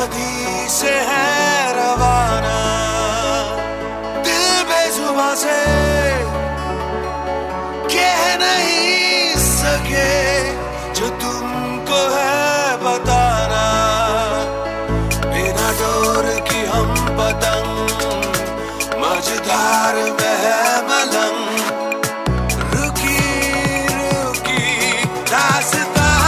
नदी से है रवाना, दिल बेजुबां से कह नहीं सके जो तुमको है बताना। बिना डोर की हम पतंग, मझधार में है मलंग, रुकी रुकी रास्ता।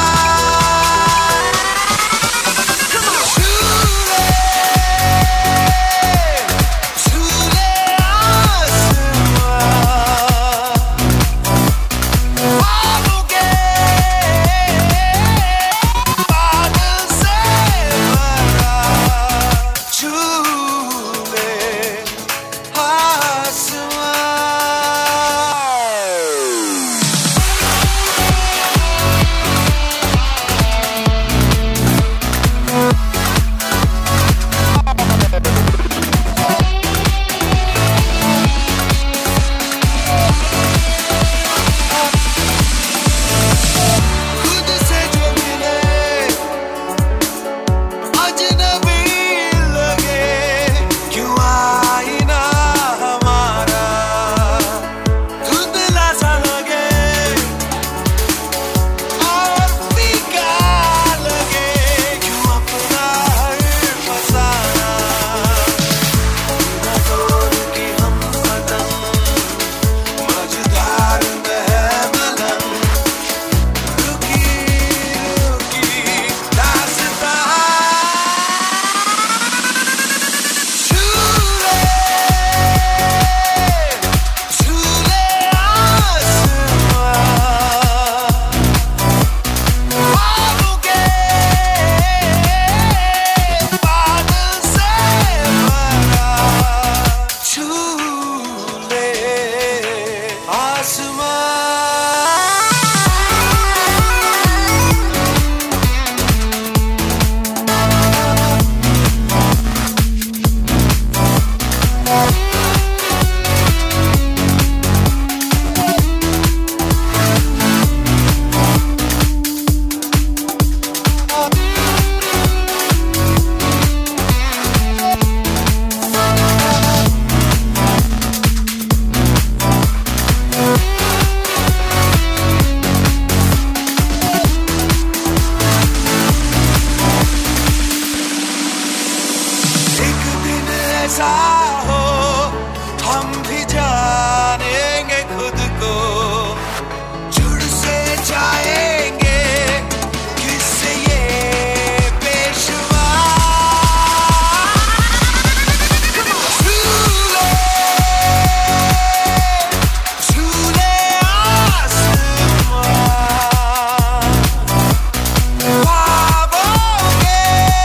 ऐसा हो हम भी जानेंगे खुद को, जुड़ से जाएंगे किससे ये पेशवा। झूले आसमां ख्वाबों के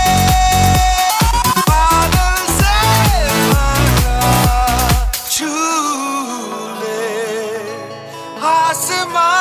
बादल से झूले आसमां।